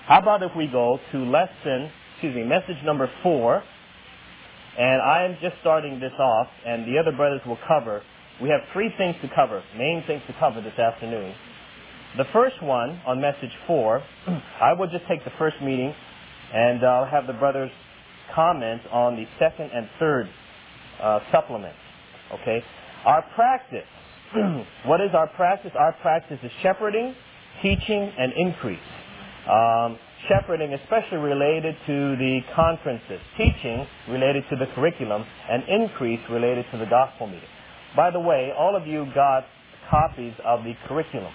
How about if we go to message number 4, and I am just starting this off, and the other brothers will cover. We have 3 things to cover, main things to cover this afternoon. The first one, on message 4, I will just take the first meeting, and I'll have the brothers comment on the second and third supplements. Okay? Our practice. What is our practice? Our practice is shepherding, teaching, and increase. Shepherding especially related to the conferences, teaching related to the curriculum, and increase related to the gospel meeting. By the way, all of you got copies of the curriculum.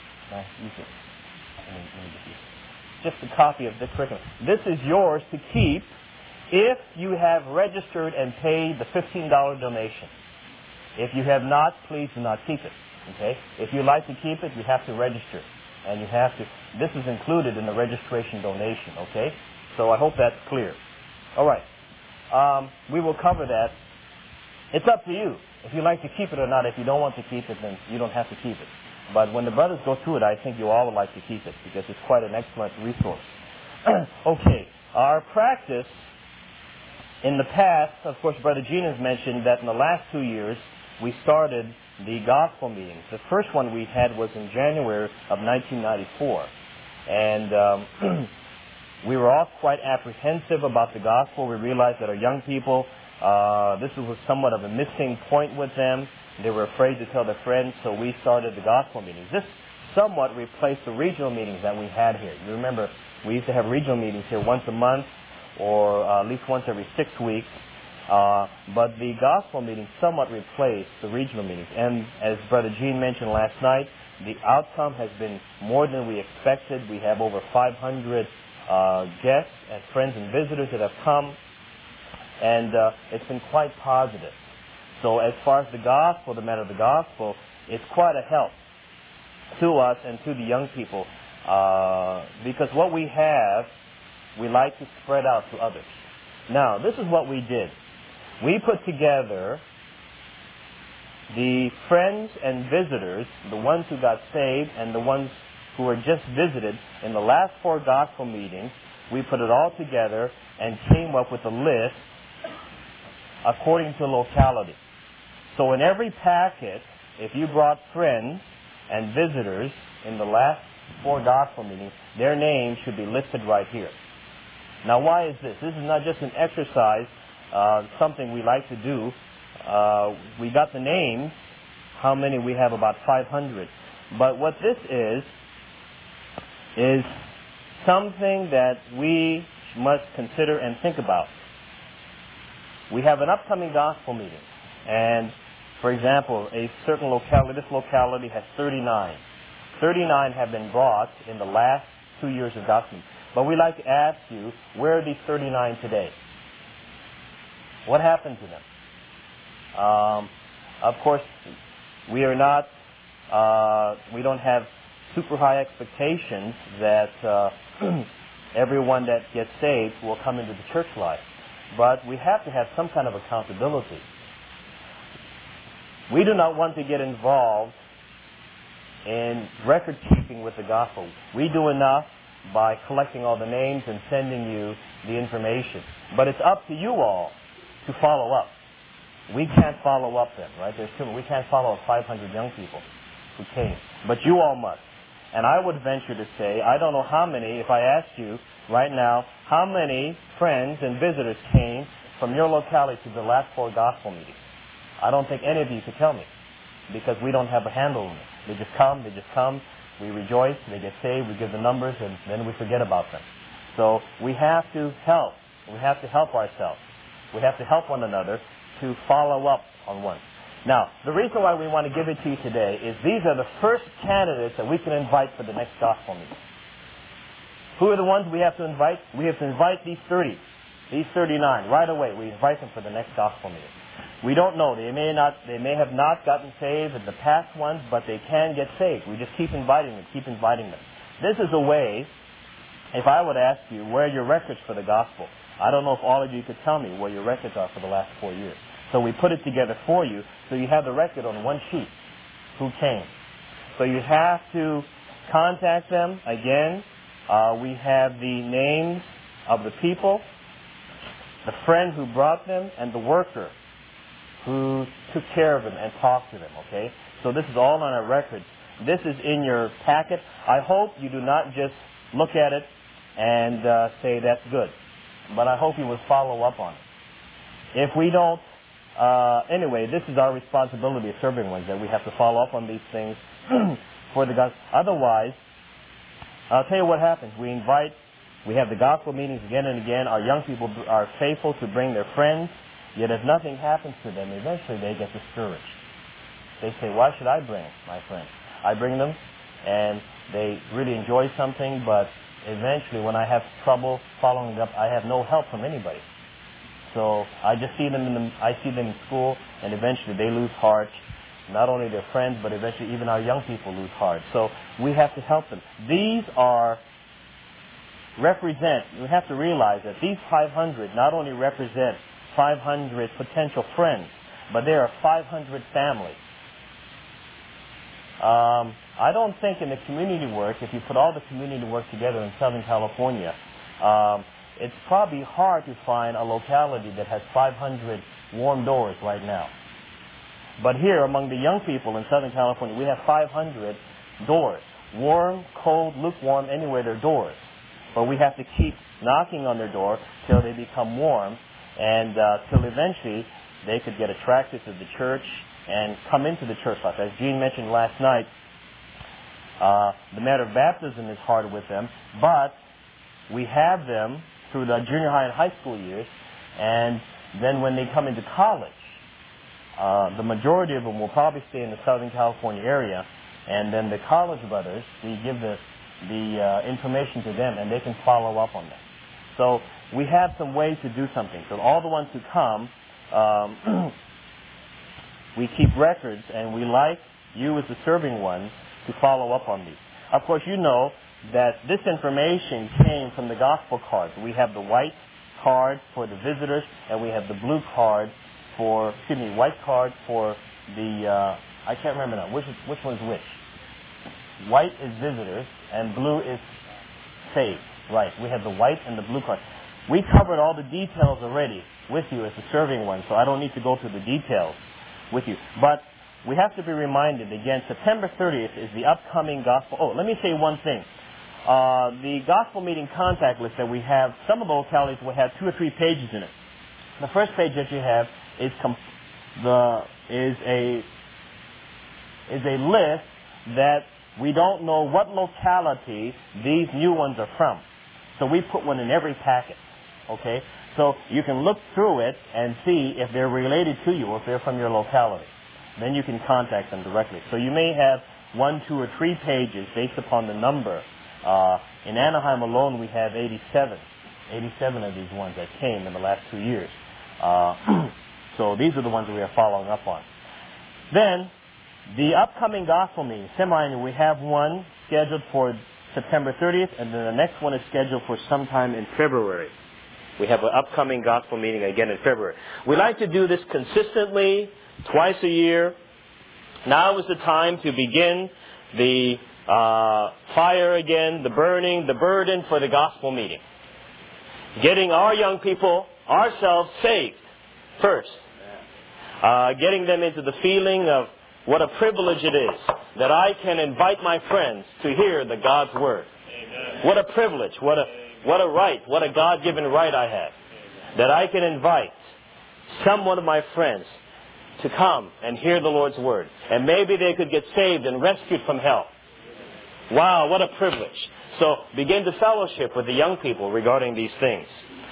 Just a copy of the curriculum. This is yours to keep if you have registered and paid the $15 donation. If you have not, please do not keep it. Okay? If you like to keep it, you have to register. And you have to, this is included in the registration donation, okay? So I hope that's clear. All right. We will cover that. It's up to you if you like to keep it or not. If you don't want to keep it, then you don't have to keep it. But when the brothers go through it, I think you all would like to keep it because it's quite an excellent resource. Okay. Our practice in the past, of course, Brother Gene has mentioned that in the last 2 years, we started the gospel meetings. The first one we had was in January of 1994. And we were all quite apprehensive about the gospel. We realized that our young people, this was somewhat of a missing point with them. They were afraid to tell their friends, so we started the gospel meetings. This somewhat replaced the regional meetings that we had here. You remember, we used to have regional meetings here once a month or at least once every 6 weeks. But the gospel meeting somewhat replaced the regional meetings. And as Brother Gene mentioned last night, the outcome has been more than we expected. We have over 500 guests and friends and visitors that have come. And it's been quite positive. So as far as the gospel, the matter of the gospel, it's quite a help to us and to the young people. Because what we have, we like to spread out to others. Now, this is what we did. We put together the friends and visitors, the ones who got saved and the ones who were just visited in the last 4 gospel meetings. We put it all together and came up with a list according to locality. So in every packet, if you brought friends and visitors in the last 4 gospel meetings, their names should be listed right here. Now, why is this? This is not just an exercise, something we like to do. We got the names, how many we have, about 500. But what this is something that we must consider and think about. We have an upcoming gospel meeting. And, for example, a certain locality, this locality has 39. 39 have been brought in the last 2 years of gospel meeting. But we'd like to ask you, where are these 39 today? What happened to them? Of course, we are not, we don't have super high expectations that everyone that gets saved will come into the church life. But we have to have some kind of accountability. We do not want to get involved in record keeping with the gospel. We do enough by collecting all the names and sending you the information. But it's up to you all to follow up. We can't follow up then, right? We can't follow up 500 young people who came. But you all must. And I would venture to say, I don't know how many, if I asked you right now, how many friends and visitors came from your locality to the last 4 gospel meetings. I don't think any of you could tell me, because we don't have a handle on it. They just come, we rejoice, they get saved, we give the numbers, and then we forget about them. So we have to help. We have to help ourselves. We have to help one another to follow up on one. Now, the reason why we want to give it to you today is these are the first candidates that we can invite for the next gospel meeting. Who are the ones we have to invite? We have to invite these 30, these 39 right away. We invite them for the next gospel meeting. We don't know. They may have not gotten saved in the past ones, but they can get saved. We just keep inviting them, This is a way, if I would ask you, where are your records for the gospel? I don't know if all of you could tell me where your records are for the last 4 years. So we put it together for you, so you have the record on one sheet, who came. So you have to contact them again We have the names of the people, the friend who brought them, and the worker who took care of them and talked to them, okay? So this is all on our records. This is in your packet. I hope you do not just look at it and say that's good, but I hope you will follow up on it. If we don't, anyway, this is our responsibility as serving ones, that we have to follow up on these things for the gospel. Otherwise, I'll tell you what happens. We have the gospel meetings again and again. Our young people are faithful to bring their friends, yet if nothing happens to them, eventually they get discouraged. They say, why should I bring my friends? I bring them, and they really enjoy something, but eventually when I have trouble following up, I have no help from anybody. So I just see them in school, and eventually they lose heart. Not only their friends, but eventually even our young people lose heart. So we have to help them. These we have to realize that these 500 not only represent 500 potential friends, but there are 500 families. I don't think in the community work, if you put all the community work together in Southern California, it's probably hard to find a locality that has 500 warm doors right now. But here, among the young people in Southern California, we have 500 doors. Warm, cold, lukewarm, anywhere there are doors. But we have to keep knocking on their door till they become warm, and till eventually they could get attracted to the church and come into the church life. As Gene mentioned last night, the matter of baptism is hard with them, but we have them through the junior high and high school years, and then when they come into college, the majority of them will probably stay in the Southern California area, and then the college brothers, we give the information to them, and they can follow up on that. So we have some ways to do something. So all the ones who come, we keep records, and we like you as the serving ones to follow up on these. Of course, you know that this information came from the gospel cards. We have the white card for the visitors, and we have the blue card white card for the, I can't remember now, which one's which? White is visitors, and blue is saved. Right, we have the white and the blue card. We covered all the details already with you as the serving one, so I don't need to go through the details with you. But we have to be reminded, again, September 30th is the upcoming gospel. Oh, let me say one thing. The gospel meeting contact list that we have, some of the localities will have 2 or 3 pages in it. The first page that you have is a list that we don't know what locality these new ones are from. So we put one in every packet. Okay? So you can look through it and see if they're related to you or if they're from your locality. Then you can contact them directly. So you may have 1, 2, or 3 pages based upon the number. In Anaheim alone, we have 87 of these ones that came in the last 2 years. So these are the ones that we are following up on. Then, the upcoming gospel meeting, semi-annual, we have one scheduled for September 30th, and then the next one is scheduled for sometime in February. We have an upcoming gospel meeting again in February. We like to do this consistently, twice a year. Now is the time to begin the fire again, the burning, the burden for the gospel meeting. Getting our young people, ourselves, saved first. Getting them into the feeling of what a privilege it is that I can invite my friends to hear the God's Word. Amen. What a privilege, what a right, what a God-given right I have. Amen. That I can invite some one of my friends to come and hear the Lord's Word. And maybe they could get saved and rescued from hell. Wow, what a privilege. So begin to fellowship with the young people regarding these things.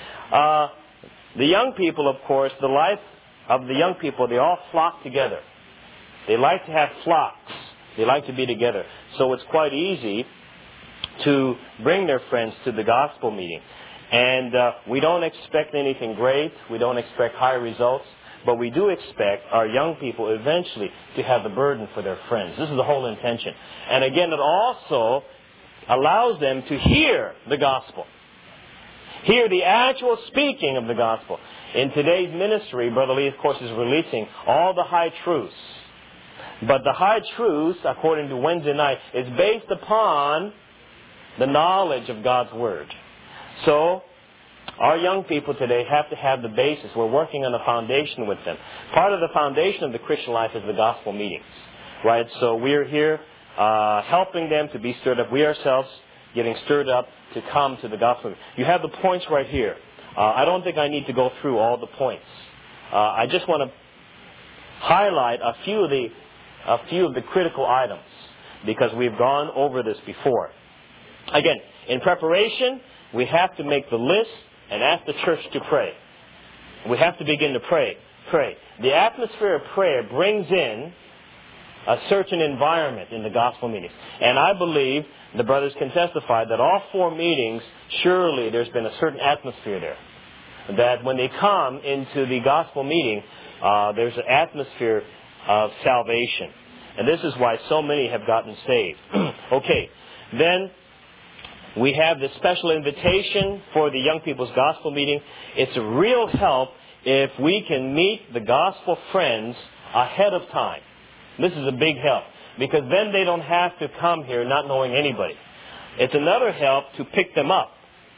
The young people, of course, the life of the young people, they all flock together. They like to have flocks. They like to be together. So it's quite easy to bring their friends to the gospel meeting. And we don't expect anything great. We don't expect high results. But we do expect our young people eventually to have the burden for their friends. This is the whole intention. And again, it also allows them to hear the gospel. Hear the actual speaking of the gospel. In today's ministry, Brother Lee, of course, is releasing all the high truths. But the high truths, according to Wednesday night, is based upon the knowledge of God's Word. So, our young people today have to have the basis. We're working on a foundation with them. Part of the foundation of the Christian life is the gospel meetings, right? So we're here helping them to be stirred up. We ourselves getting stirred up to come to the gospel. You have the points right here. I don't think I need to go through all the points. I just want to highlight a few of the critical items because we've gone over this before. Again, in preparation, we have to make the list and ask the church to pray. We have to begin to pray. The atmosphere of prayer brings in a certain environment in the gospel meetings. And I believe the brothers can testify that all 4 meetings, surely there's been a certain atmosphere there. That when they come into the gospel meeting, there's an atmosphere of salvation. And this is why so many have gotten saved. Okay, then we have this special invitation for the young people's gospel meeting. It's a real help if we can meet the gospel friends ahead of time. This is a big help because then they don't have to come here not knowing anybody. It's another help to pick them up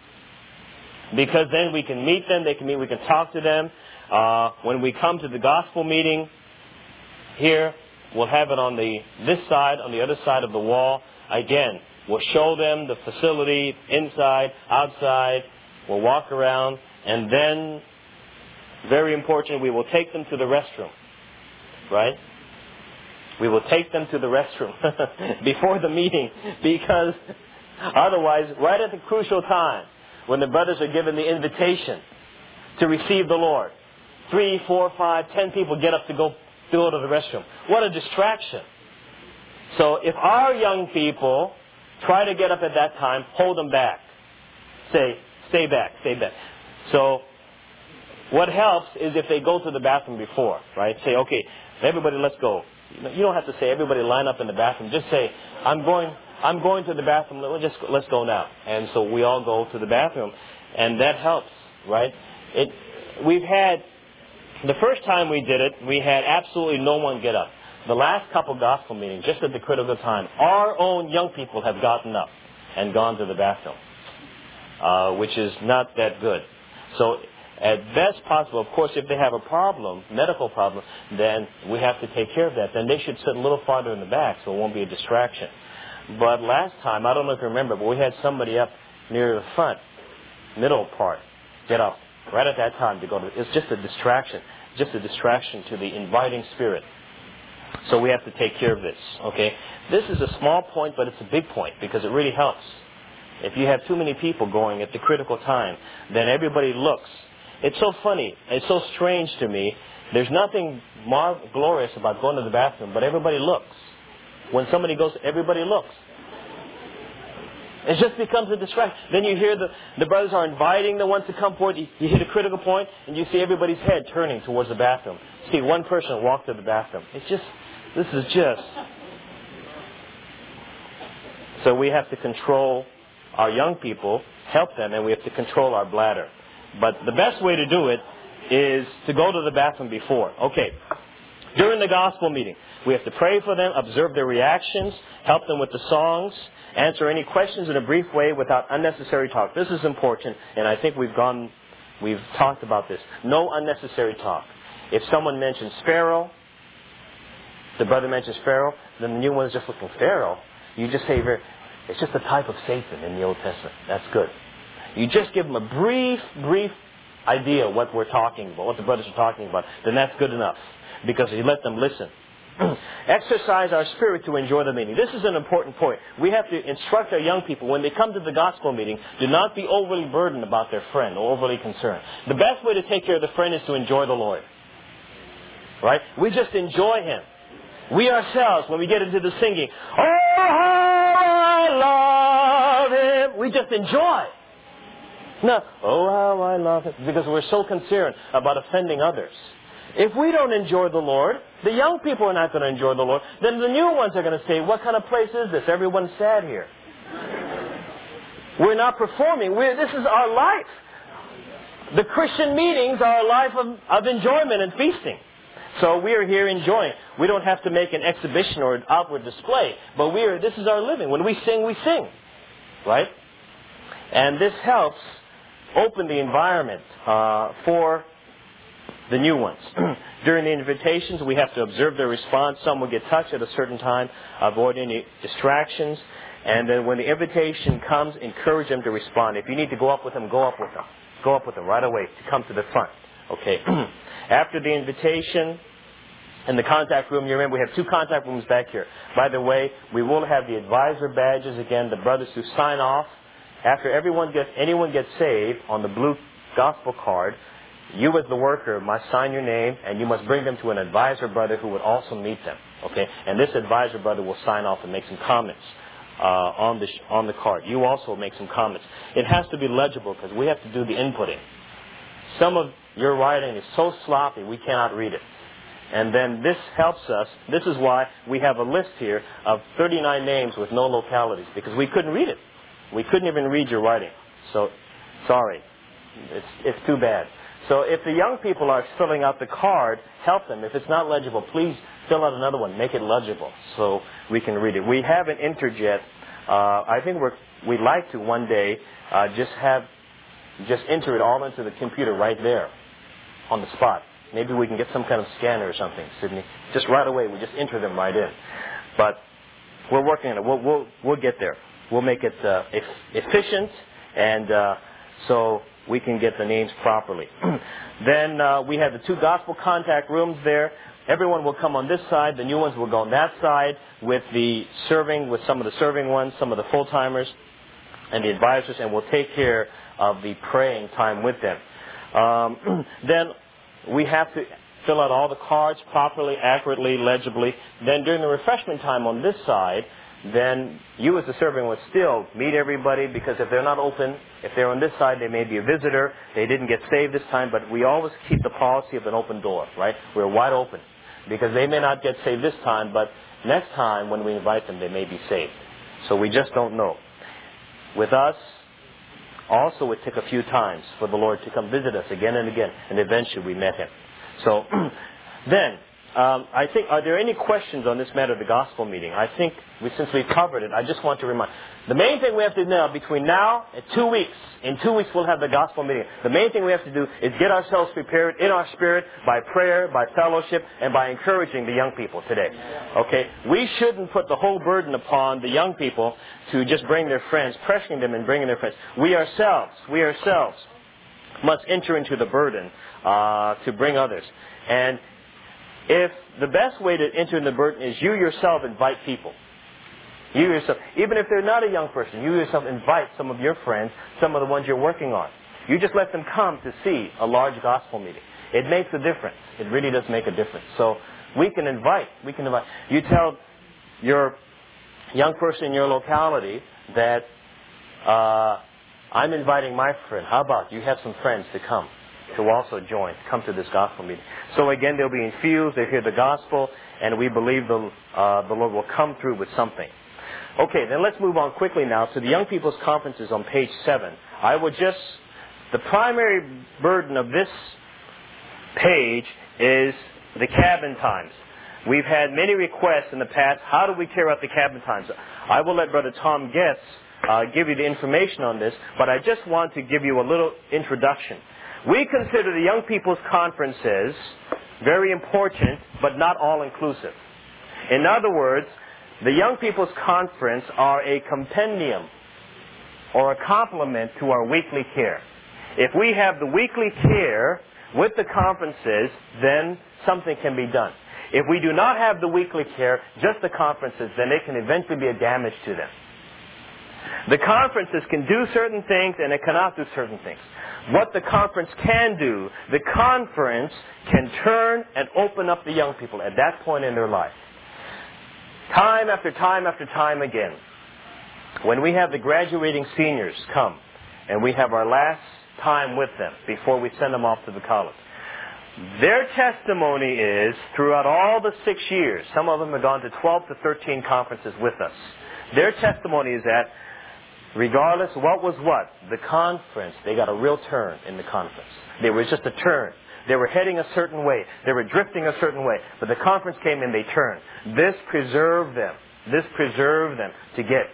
because then we can meet them, we can talk to them. When we come to the gospel meeting here, we'll have it on this side, on the other side of the wall. Again, we'll show them the facility inside, outside. We'll walk around. And then, very important, we will take them to the restroom. Right? We will take them to the restroom before the meeting because otherwise, right at the crucial time, when the brothers are given the invitation to receive the Lord, 3, 4, 5, 10 people get up to go to the restroom. What a distraction. So if our young people try to get up at that time, hold them back. Say, stay back. So what helps is if they go to the bathroom before, right? Say, okay, everybody let's go. You don't have to say everybody line up in the bathroom. Just say, I'm going to the bathroom. Let's go now. And so we all go to the bathroom. And that helps, right? We've had, the first time we did it, we had absolutely no one get up. The last couple gospel meetings, just at the critical time, our own young people have gotten up and gone to the bathroom, which is not that good. So at best possible, of course, if they have a problem, medical problem, then we have to take care of that. Then they should sit a little farther in the back so it won't be a distraction. But last time, I don't know if you remember, but we had somebody up near the front, middle part, get up right at that time to go to. It's just a distraction to the inviting spirit. So we have to take care of this, okay? This is a small point, but it's a big point because it really helps. If you have too many people going at the critical time, then everybody looks. It's so funny. It's so strange to me. There's nothing glorious about going to the bathroom, but everybody looks. When somebody goes, everybody looks. It just becomes a distraction. Then you hear the brothers are inviting the ones to come forward. You hit a critical point, and you see everybody's head turning towards the bathroom. See one person walk to the bathroom. This is just. So we have to control our young people, help them, and we have to control our bladder. But the best way to do it is to go to the bathroom before. Okay. During the gospel meeting, we have to pray for them, observe their reactions, help them with the songs, answer any questions in a brief way without unnecessary talk. This is important, and I think we've talked about this. No unnecessary talk. If someone mentions Pharaoh, the brother mentions Pharaoh, then the new one is just looking Pharaoh. You just say, it's just a type of Satan in the Old Testament. That's good. You just give them a brief idea of what we're talking about, what the brothers are talking about, then that's good enough. Because you let them listen. Exercise our spirit to enjoy the meeting. This is an important point. We have to instruct our young people, when they come to the gospel meeting, do not be overly burdened about their friend or overly concerned. The best way to take care of the friend is to enjoy the Lord. Right? We just enjoy Him. We ourselves, when we get into the singing, oh, how I love Him, we just enjoy. No, oh, how I love Him, because we're so concerned about offending others. If we don't enjoy the Lord, the young people are not going to enjoy the Lord, then the new ones are going to say, what kind of place is this? Everyone's sad here. We're not performing. This is our life. The Christian meetings are a life of enjoyment and feasting. So we are here enjoying. We don't have to make an exhibition or an outward display, but this is our living. When we sing, we sing. right? And this helps open the environment for the new ones. During the invitations, we have to observe their response. Some will get touched at a certain time, avoid any distractions. And then when the invitation comes, encourage them to respond. If you need to go up with them, go up with them. Go up with them right away to come to the front. Okay. After the invitation, in the contact room, you remember we have 2 contact rooms back here. By the way, we will have the advisor badges again, the brothers who sign off. After anyone gets saved on the blue gospel card, you as the worker must sign your name, and you must bring them to an advisor brother who would also meet them. Okay, and this advisor brother will sign off and make some comments on the card. You also make some comments. It has to be legible because we have to do the inputting. Some of your writing is so sloppy we cannot read it. And then this helps us. This is why we have a list here of 39 names with no localities, because we couldn't read it. We couldn't even read your writing. So, sorry. It's too bad. So if the young people are filling out the card, help them. If it's not legible, please fill out another one. Make it legible so we can read it. We haven't entered yet. I think we'd like to one day just enter it all into the computer right there on the spot. Maybe we can get some kind of scanner or something, Sydney. Just right away, we just enter them right in. But we're working on it. We'll get there. We'll make it efficient, and so we can get the names properly. Then we have the 2 gospel contact rooms there. Everyone will come on this side. The new ones will go on that side with some of the serving ones, some of the full-timers, and the advisors, and we'll take care of the praying time with them. Then we have to fill out all the cards properly, accurately, legibly. Then during the refreshment time on this side, then you as the serving would still meet everybody, because if they're not open, if they're on this side, they may be a visitor. They didn't get saved this time, but we always keep the policy of an open door, right? We're wide open, because they may not get saved this time, but next time when we invite them, they may be saved. So we just don't know. With us, also it took a few times for the Lord to come visit us again and again, and eventually we met Him. So then, I think, are there any questions on this matter of the gospel meeting? I think since we've covered it, I just want to remind. The main thing we have to do now, between now and 2 weeks, in 2 weeks we'll have the gospel meeting. The main thing we have to do is get ourselves prepared in our spirit by prayer, by fellowship, and by encouraging the young people today. Okay? We shouldn't put the whole burden upon the young people to just bring their friends, pressuring them and bringing their friends. We ourselves must enter into the burden to bring others. And if the best way to enter in the burden is you yourself invite people. You yourself, even if they're not a young person, you yourself invite some of your friends, some of the ones you're working on. You just let them come to see a large gospel meeting. It makes a difference. It really does make a difference. So we can invite. You tell your young person in your locality that I'm inviting my friend. How about you have some friends to come? To also come to this gospel meeting. So again, they'll be infused, they'll hear the gospel, and we believe the Lord will come through with something. Okay, then let's move on quickly now to the Young People's Conferences on page 7. The primary burden of this page is the cabin times. We've had many requests in the past, how do we carry out the cabin times? I will let Brother Tom Getz give you the information on this, but I just want to give you a little introduction. We consider the Young People's Conferences very important, but not all-inclusive. In other words, the Young People's Conference are a compendium or a complement to our weekly care. If we have the weekly care with the conferences, then something can be done. If we do not have the weekly care, just the conferences, then they can eventually be a damage to them. The conferences can do certain things and it cannot do certain things. What the conference can do, the conference can turn and open up the young people at that point in their life. Time after time after time again, when we have the graduating seniors come and we have our last time with them before we send them off to the college, their testimony is, throughout all the 6 years, some of them have gone to 12 to 13 conferences with us. Their testimony is that regardless what was what, the conference, they got a real turn in the conference. There was just a turn. They were heading a certain way. They were drifting a certain way. But the conference came and they turned. This preserved them. This preserved them to get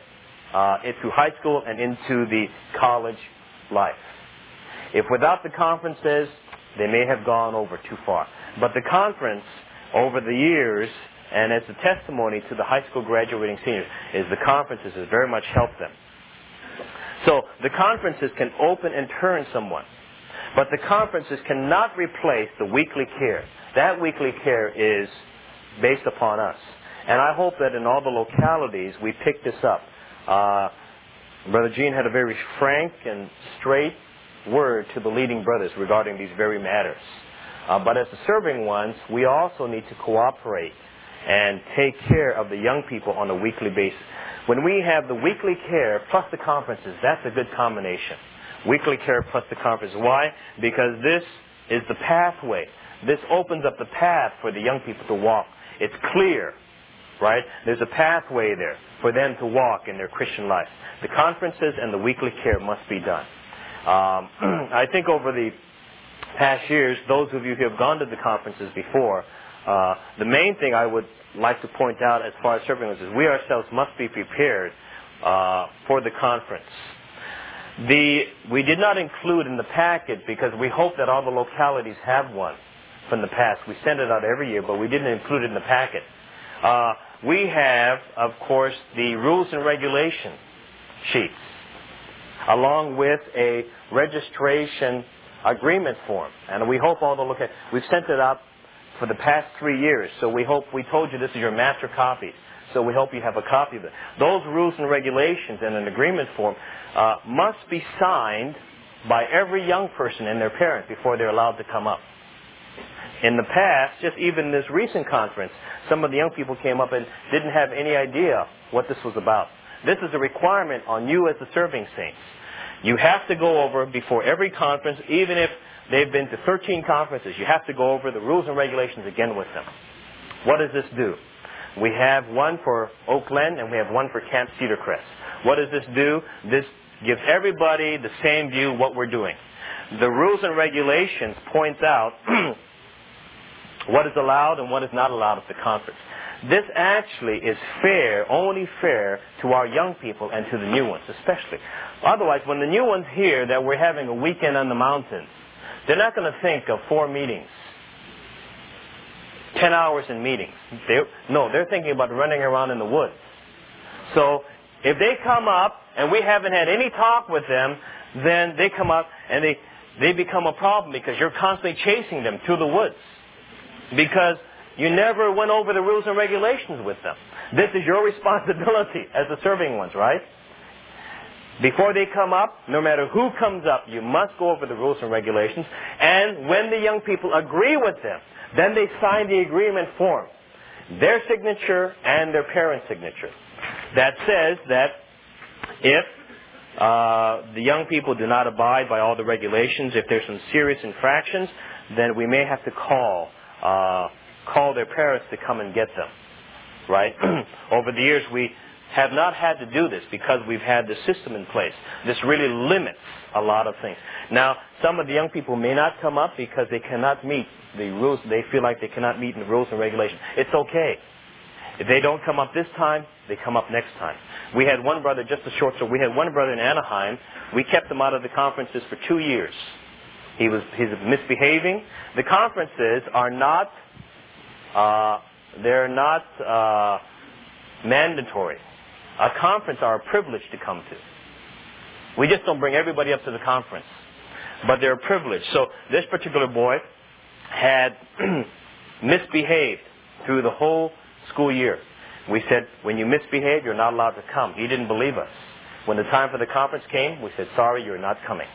through high school and into the college life. If without the conferences, they may have gone over too far. But the conference, over the years, and as a testimony to the high school graduating seniors, is the conferences has very much helped them. So the conferences can open and turn someone. But the conferences cannot replace the weekly care. That weekly care is based upon us. And I hope that in all the localities we pick this up. Brother Gene had a very frank and straight word to the leading brothers regarding these very matters. But as the serving ones, we also need to cooperate and take care of the young people on a weekly basis. When we have the weekly care plus the conferences, that's a good combination. Weekly care plus the conference. Why? Because this is the pathway. This opens up the path for the young people to walk. It's clear, right? There's a pathway there for them to walk in their Christian life. The conferences and the weekly care must be done. I think over the past years, those of you who have gone to the conferences before, the main thing I would like to point out as far as serving us is we ourselves must be prepared for the conference. We did not include in the packet because we hope that all the localities have one from the past. We send it out every year, but we didn't include it in the packet. We have, of course, the rules and regulation sheets, along with a registration agreement form. And we hope all the localities, we've sent it out for the past 3 years. So we told you this is your master copy. So we hope you have a copy of it. Those rules and regulations and an agreement form must be signed by every young person and their parent before they're allowed to come up. In the past, just even this recent conference, some of the young people came up and didn't have any idea what this was about. This is a requirement on you as the serving saints. You have to go over before every conference, even if they've been to 13 conferences, you have to go over the rules and regulations again with them. What does this do? We have one for Oak Glen and we have one for Camp Cedar Crest. What does this do? This gives everybody the same view of what we're doing. The rules and regulations point out what is allowed and what is not allowed at the conference. This actually is fair, only fair to our young people and to the new ones especially. Otherwise, when the new ones hear that we're having a weekend on the mountains, they're not going to think of 4 meetings, 10 hours in meetings. They're thinking about running around in the woods. So if they come up and we haven't had any talk with them, then they come up and they become a problem because you're constantly chasing them to the woods. Because you never went over the rules and regulations with them. This is your responsibility as the serving ones, right? Before they come up, no matter who comes up, you must go over the rules and regulations. And when the young people agree with them, then they sign the agreement form. Their signature and their parent's signature. That says that if the young people do not abide by all the regulations, if there's some serious infractions, then we may have to call their parents to come and get them. Right? Over the years, we have not had to do this because we've had the system in place. This really limits a lot of things. Now, some of the young people may not come up because they cannot meet the rules. They feel like they cannot meet the rules and regulations. It's okay. If they don't come up this time, they come up next time. We had one brother, just a short story, we had one brother in Anaheim. We kept him out of the conferences for 2 years. He's misbehaving. The conferences are not, they're not mandatory. A conference are a privilege to come to. We just don't bring everybody up to the conference. But they're a privilege. So this particular boy had misbehaved through the whole school year. We said, when you misbehave, you're not allowed to come. He didn't believe us. When the time for the conference came, we said, sorry, you're not coming.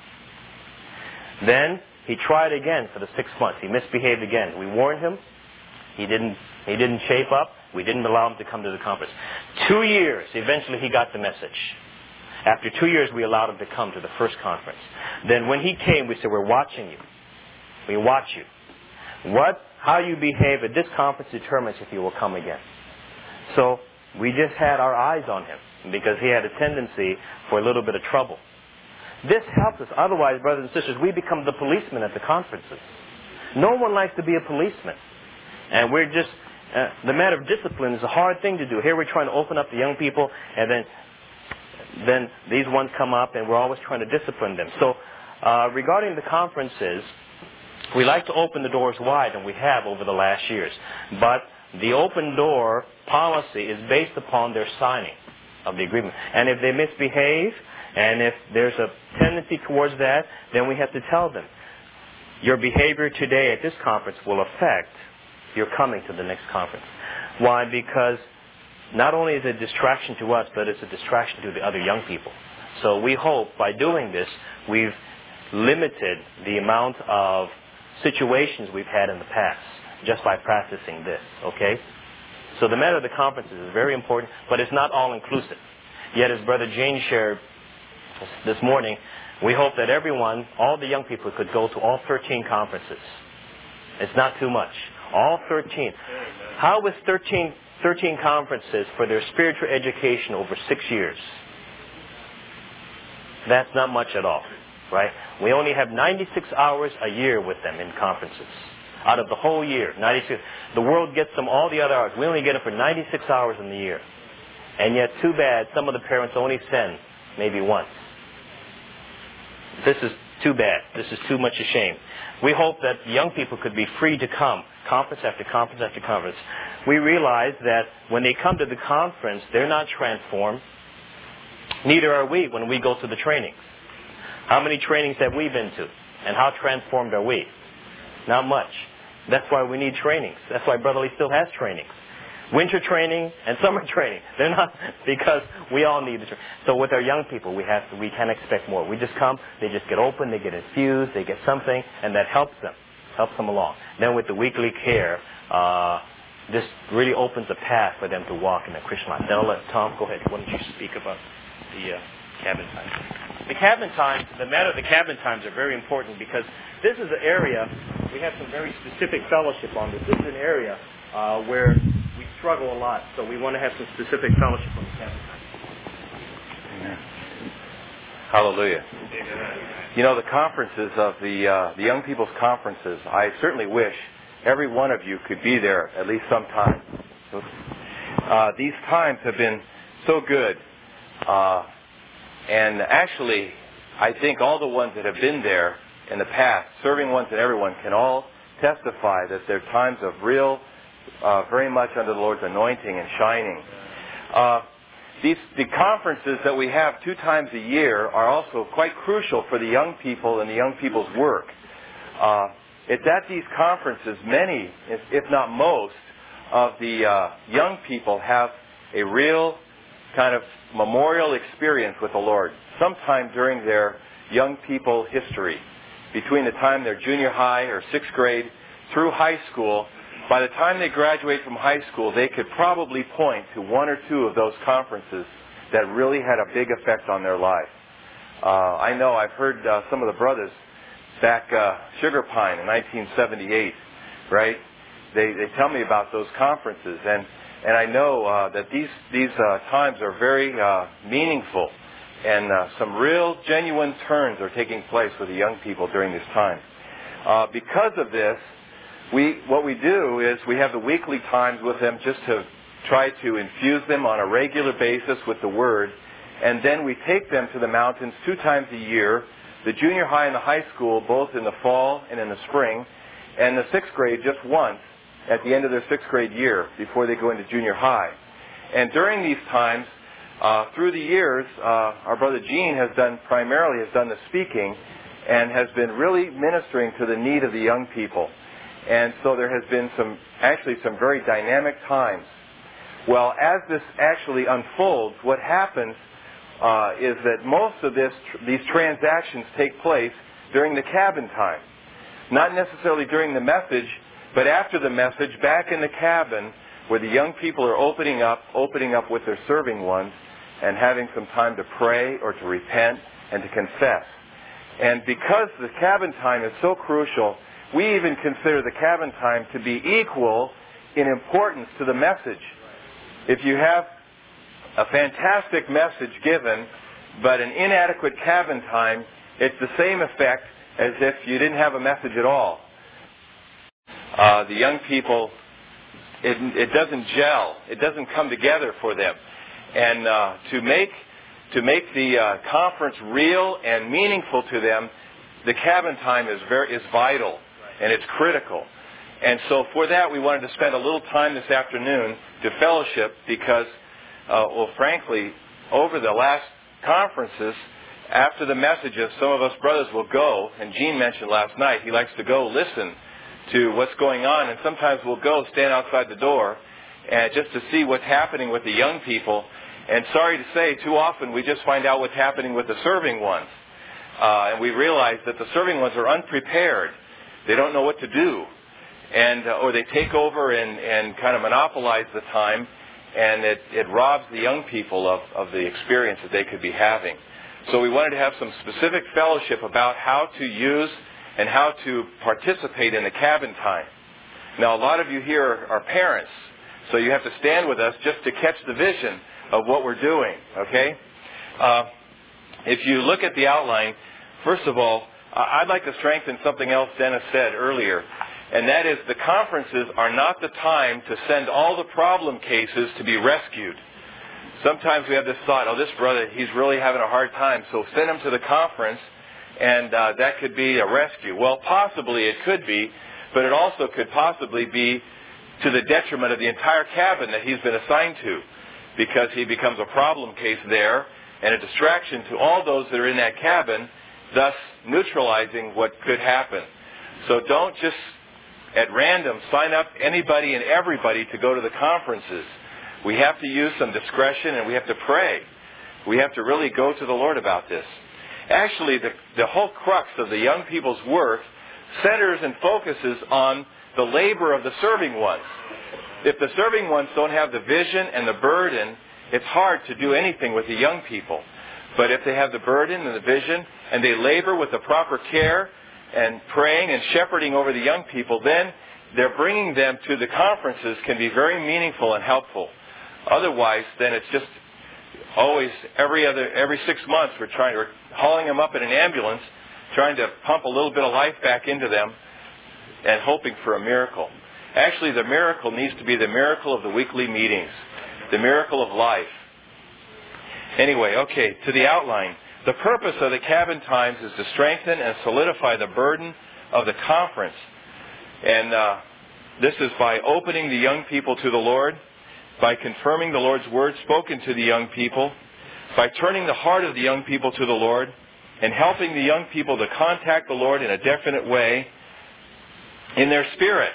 Then he tried again for the 6 months. He misbehaved again. We warned him. He didn't shape up. We didn't allow him to come to the conference. 2 years, eventually he got the message. After 2 years, we allowed him to come to the first conference. Then when he came, we said, we're watching you. We watch you. How you behave at this conference determines if you will come again. So we just had our eyes on him because he had a tendency for a little bit of trouble. This helps us. Otherwise, brothers and sisters, we become the policemen at the conferences. No one likes to be a policeman. And we're just, the matter of discipline is a hard thing to do. Here we're trying to open up the young people, and then then these ones come up, and we're always trying to discipline them. So regarding the conferences, we like to open the doors wide, and we have over the last years. But the open door policy is based upon their signing of the agreement. And if they misbehave, and if there's a tendency towards that, then we have to tell them, your behavior today at this conference will affect your coming to the next conference. Why? Because not only is it a distraction to us, but it's a distraction to the other young people. So we hope by doing this, we've limited the amount of situations we've had in the past just by practicing this, okay? So the matter of the conferences is very important, but it's not all-inclusive. Yet, as Brother Gene shared this morning, we hope that everyone, all the young people, could go to all 13 conferences. It's not too much. All 13. How is 13 conferences for their spiritual education over 6 years? That's not much at all, right? We only have 96 hours a year with them in conferences. Out of the whole year, 96. The world gets them all the other hours. We only get them for 96 hours in the year. And yet, too bad, some of the parents only send maybe once. This is too bad. This is too much a shame. We hope that young people could be free to come, conference after conference after conference. We realize that when they come to the conference, they're not transformed. Neither are we when we go to the trainings. How many trainings have we been to? And how transformed are we? Not much. That's why we need trainings. That's why Brother Lee still has trainings. Winter training and summer training. They're not, because we all need the training. So with our young people, we can't expect more. We just come, they just get open, they get infused, they get something, and that helps them along. Then with the weekly care, this really opens a path for them to walk in the Christian life. Then I'll let Tom go ahead. Why don't you speak about the cabin time? The cabin times, the matter of the cabin times are very important because this is an area, we have some very specific fellowship on this. This is an area where we struggle a lot, so we want to have some specific fellowship on the cabin time. Amen. Hallelujah. You know, the conferences of the young people's conferences, I certainly wish every one of you could be there at least sometime. These times have been so good. And actually, I think all the ones that have been there in the past, serving ones and everyone, can all testify that they're times of real, very much under the Lord's anointing and shining. The conferences that we have 2 times a year are also quite crucial for the young people and the young people's work. It's at these conferences, many, if not most, of the young people have a real kind of memorial experience with the Lord, sometime during their young people history, between the time they're junior high or 6th grade through high school. By the time they graduate from high school, they could probably point to 1 or 2 of those conferences that really had a big effect on their life. I know I've heard some of the brothers back Sugar Pine in 1978, right? They tell me about those conferences, and I know that these times are very meaningful, and some real genuine turns are taking place with the young people during this time. Because of this, what we do is we have the weekly times with them just to try to infuse them on a regular basis with the Word, and then we take them to the mountains 2 times a year, the junior high and the high school, both in the fall and in the spring, and the 6th grade just once at the end of their 6th grade year before they go into junior high. And during these times, through the years, our brother Gene has done the speaking and has been really ministering to the need of the young people. And so there has been some very dynamic times. Well, as this actually unfolds, what happens is that most of these transactions take place during the cabin time. Not necessarily during the message, but after the message, back in the cabin, where the young people are opening up with their serving ones, and having some time to pray or to repent and to confess. And because the cabin time is so crucial, we even consider the cabin time to be equal in importance to the message. If you have a fantastic message given, but an inadequate cabin time, it's the same effect as if you didn't have a message at all. The young people, it doesn't gel. It doesn't come together for them. And to make to make the conference real and meaningful to them, the cabin time is vital and it's critical. And so for that, we wanted to spend a little time this afternoon to fellowship because, frankly, over the last conferences, after the messages, some of us brothers will go, and Gene mentioned last night, he likes to go listen to what's going on, and sometimes we'll go stand outside the door and just to see what's happening with the young people. And sorry to say, too often we just find out what's happening with the serving ones. And we realize that the serving ones are unprepared. They don't know what to do. And or they take over and kind of monopolize the time, and it robs the young people of the experience that they could be having. So we wanted to have some specific fellowship about how to use and how to participate in the cabin time. Now, a lot of you here are parents, so you have to stand with us just to catch the vision of what we're doing, okay? If you look at the outline, first of all, I'd like to strengthen something else Dennis said earlier, and that is the conferences are not the time to send all the problem cases to be rescued. Sometimes we have this thought, this brother, he's really having a hard time, so send him to the conference, and that could be a rescue. Well, possibly it could be, but it also could possibly be to the detriment of the entire cabin that he's been assigned to, because he becomes a problem case there and a distraction to all those that are in that cabin, thus neutralizing what could happen. So don't just at random sign up anybody and everybody to go to the conferences. We have to use some discretion and we have to pray. We have to really go to the Lord about this. Actually, the whole crux of the young people's work centers and focuses on the labor of the serving ones. If the serving ones don't have the vision and the burden, it's hard to do anything with the young people. But if they have the burden and the vision, and they labor with the proper care and praying and shepherding over the young people, then they're bringing them to the conferences can be very meaningful and helpful. Otherwise, then it's just always every 6 months we're hauling them up in an ambulance, trying to pump a little bit of life back into them and hoping for a miracle. Actually, the miracle needs to be the miracle of the weekly meetings, the miracle of life. Anyway, okay, to the outline. The purpose of the cabin times is to strengthen and solidify the burden of the conference. And this is by opening the young people to the Lord, by confirming the Lord's word spoken to the young people, by turning the heart of the young people to the Lord, and helping the young people to contact the Lord in a definite way in their spirit.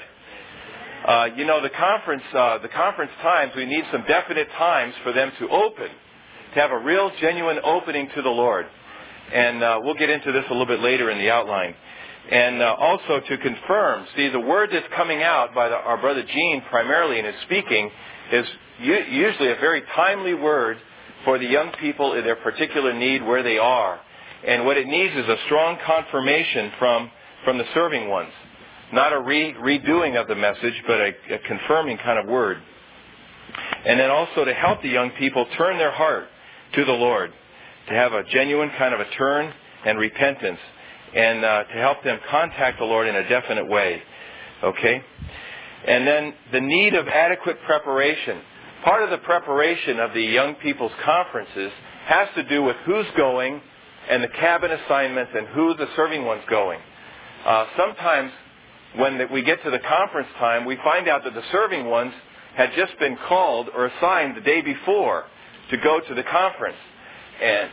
The conference times, we need some definite times for them to open, to have a real, genuine opening to the Lord. And we'll get into this a little bit later in the outline. And also to confirm, see, the word that's coming out by our brother Gene primarily in his speaking is usually a very timely word for the young people in their particular need where they are. And what it needs is a strong confirmation from the serving ones. Not a redoing of the message, but a confirming kind of word. And then also to help the young people turn their heart to the Lord, to have a genuine kind of a turn and repentance, and to help them contact the Lord in a definite way. Okay? And then the need of adequate preparation. Part of the preparation of the young people's conferences has to do with who's going and the cabin assignments and who the serving one's going. Sometimes when we get to the conference time, we find out that the serving ones had just been called or assigned the day before to go to the conference. And,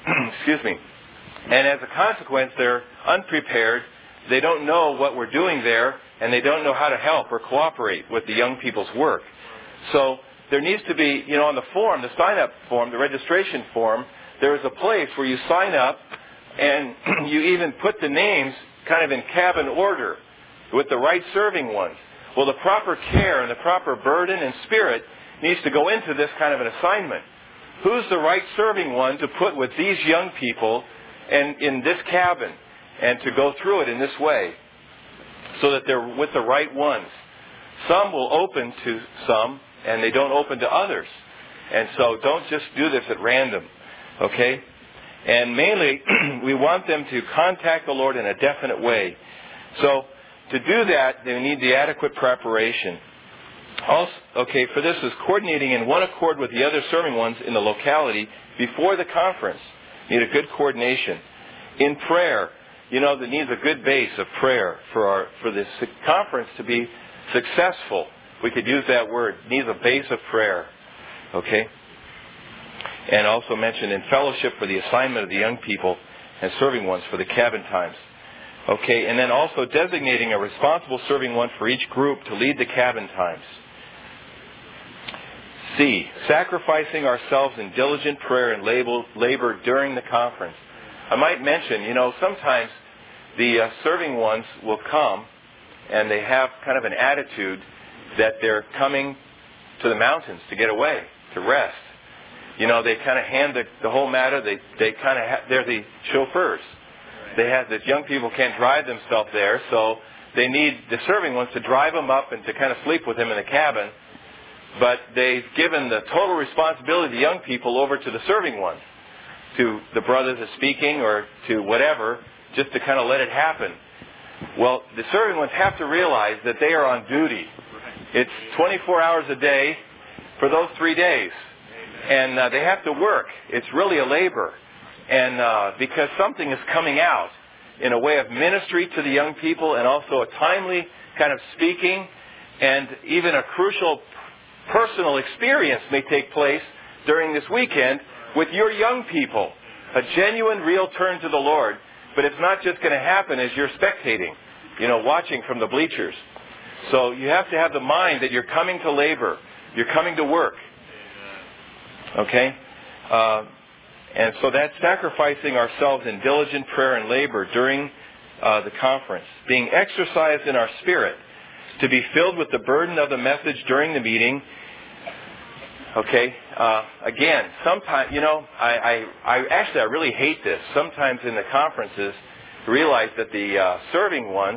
and as a consequence, they're unprepared. They don't know what we're doing there, and they don't know how to help or cooperate with the young people's work. So there needs to be, on the form, the sign-up form, the registration form, there is a place where you sign up, and you even put the names kind of in cabin order with the right serving ones. Well, the proper care and the proper burden and spirit needs to go into this kind of an assignment. Who's the right serving one to put with these young people and in this cabin, and to go through it in this way so that they're with the right ones? Some will open to some and they don't open to others. And so don't just do this at random. Okay? And mainly, we want them to contact the Lord in a definite way. So, to do that, they need the adequate preparation. Also, for this is coordinating in one accord with the other serving ones in the locality before the conference. You need a good coordination. In prayer, there needs a good base of prayer for this conference to be successful. We could use that word. It needs a base of prayer. Okay? And also mentioned in fellowship for the assignment of the young people and serving ones for the cabin times. Okay, and then also designating a responsible serving one for each group to lead the cabin times. C, sacrificing ourselves in diligent prayer and labor during the conference. I might mention, sometimes the serving ones will come and they have kind of an attitude that they're coming to the mountains to get away, to rest. They kind of hand the whole matter. They're the chauffeurs. The young people can't drive themselves there, so they need the serving ones to drive them up and to kind of sleep with them in the cabin. But they've given the total responsibility of the young people over to the serving ones, to the brothers that's speaking or to whatever, just to kind of let it happen. Well, the serving ones have to realize that they are on duty. It's 24 hours a day for those 3 days. And they have to work. It's really a labor. And because something is coming out in a way of ministry to the young people and also a timely kind of speaking and even a crucial personal experience may take place during this weekend with your young people. A genuine, real turn to the Lord. But it's not just going to happen as you're spectating, watching from the bleachers. So you have to have the mind that you're coming to labor. You're coming to work. Okay? And so that's sacrificing ourselves in diligent prayer and labor during the conference. Being exercised in our spirit to be filled with the burden of the message during the meeting. Okay? Again, sometimes, I really hate this. Sometimes in the conferences, realize that the serving ones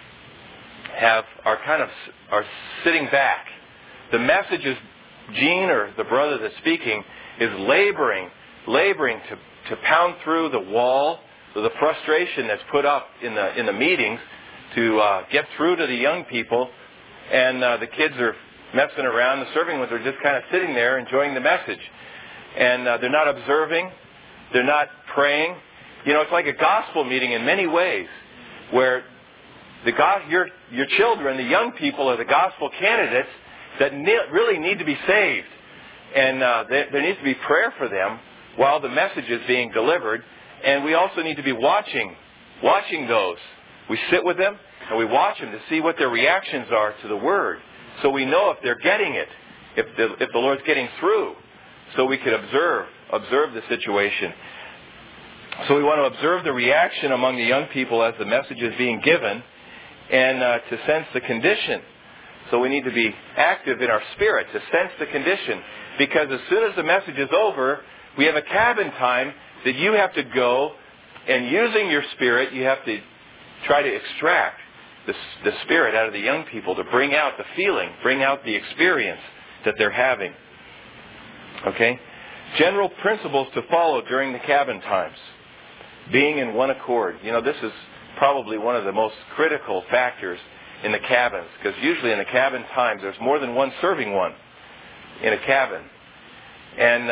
are sitting back. The message is, Gene or the brother that's speaking is laboring to pound through the wall, the frustration that's put up in the meetings to get through to the young people, and the kids are messing around. The serving ones are just kind of sitting there enjoying the message, and they're not observing, they're not praying. It's like a gospel meeting in many ways, where your children, the young people, are the gospel candidates that really need to be saved. And there needs to be prayer for them while the message is being delivered. And we also need to be watching those. We sit with them and we watch them to see what their reactions are to the Word. So we know if they're getting it, if the Lord's getting through. So we could observe the situation. So we want to observe the reaction among the young people as the message is being given and to sense the condition. So we need to be active in our spirit to sense the condition. Because as soon as the message is over, we have a cabin time that you have to go, and using your spirit, you have to try to extract the spirit out of the young people to bring out the feeling, bring out the experience that they're having. Okay? General principles to follow during the cabin times. Being in one accord. This is probably one of the most critical factors in the cabins, because usually in the cabin times there's more than one serving one in a cabin. And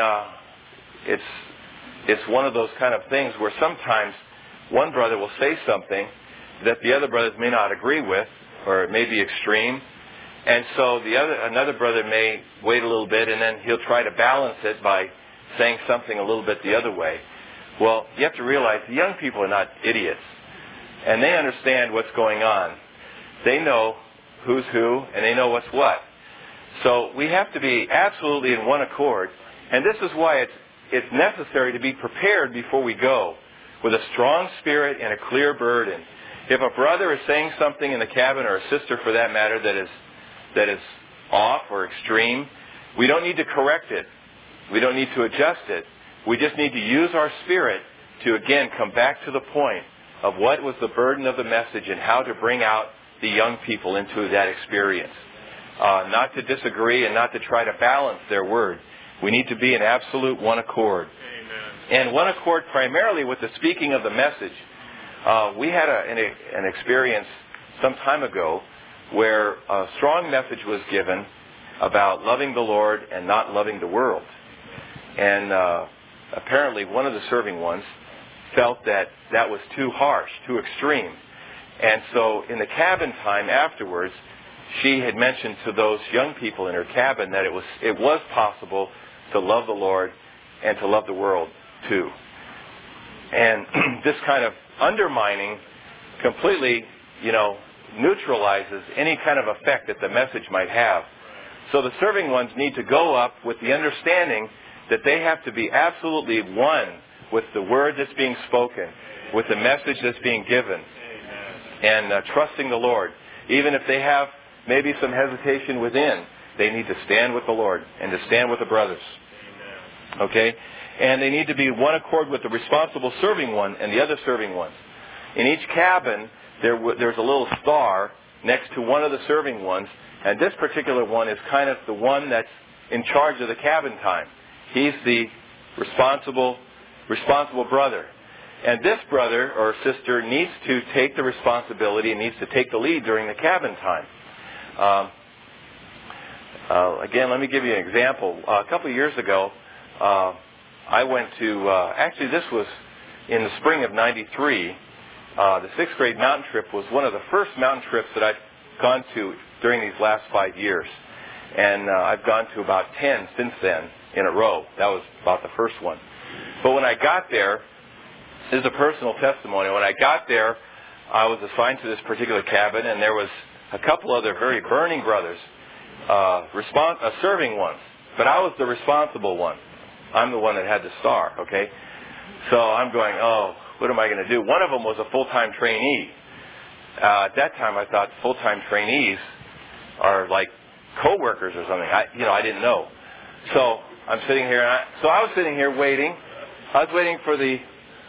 it's one of those kind of things where sometimes one brother will say something that the other brothers may not agree with, or it may be extreme. And so another brother may wait a little bit, and then he'll try to balance it by saying something a little bit the other way. Well, you have to realize the young people are not idiots, and they understand what's going on. They know who's who, and they know what's what. So we have to be absolutely in one accord, and this is why it's necessary to be prepared before we go, with a strong spirit and a clear burden. If a brother is saying something in the cabin, or a sister for that matter, that is off or extreme, we don't need to correct it. We don't need to adjust it. We just need to use our spirit to, again, come back to the point of what was the burden of the message and how to bring out the young people into that experience. Not to disagree and not to try to balance their word. We need to be in absolute one accord. Amen. And one accord primarily with the speaking of the message. We had an experience some time ago where a strong message was given about loving the Lord and not loving the world. And apparently one of the serving ones felt that that was too harsh, too extreme. And so in the cabin time afterwards, she had mentioned to those young people in her cabin that it was possible to love the Lord and to love the world too. And this kind of undermining completely, neutralizes any kind of effect that the message might have. So the serving ones need to go up with the understanding that they have to be absolutely one with the word that's being spoken, with the message that's being given, and trusting the Lord. Even if they have maybe some hesitation within, they need to stand with the Lord and to stand with the brothers. Okay? And they need to be one accord with the responsible serving one and the other serving ones. In each cabin, there's a little star next to one of the serving ones, and this particular one is kind of the one that's in charge of the cabin time. He's the responsible brother. And this brother or sister needs to take the responsibility and needs to take the lead during the cabin time. Again, let me give you an example. A couple of years ago, I went to, actually this was in the spring of '93. The 6th grade mountain trip was one of the first mountain trips that I've gone to during these last 5 years. And I've gone to about 10 since then in a row. That was about the first one. But when I got there, this is a personal testimony. When I got there, I was assigned to this particular cabin, and there was a couple other very burning brothers, serving ones. But I was the responsible one. I'm the one that had the star, okay? So I'm going, what am I going to do? One of them was a full-time trainee. At that time, I thought full-time trainees are like co-workers or something. I didn't know. So I'm sitting here, I was sitting here waiting. I was waiting for the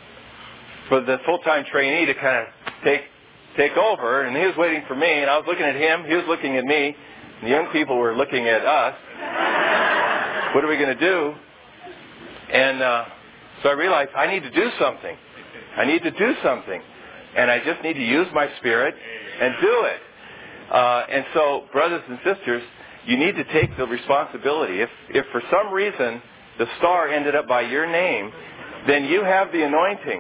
full-time trainee to kind of take over, and he was waiting for me, and I was looking at him, he was looking at me, and the young people were looking at us. What are we going to do? And so I realized I need to do something. I need to do something. And I just need to use my spirit and do it. And so, brothers and sisters, you need to take the responsibility. If for some reason the star ended up by your name, then you have the anointing.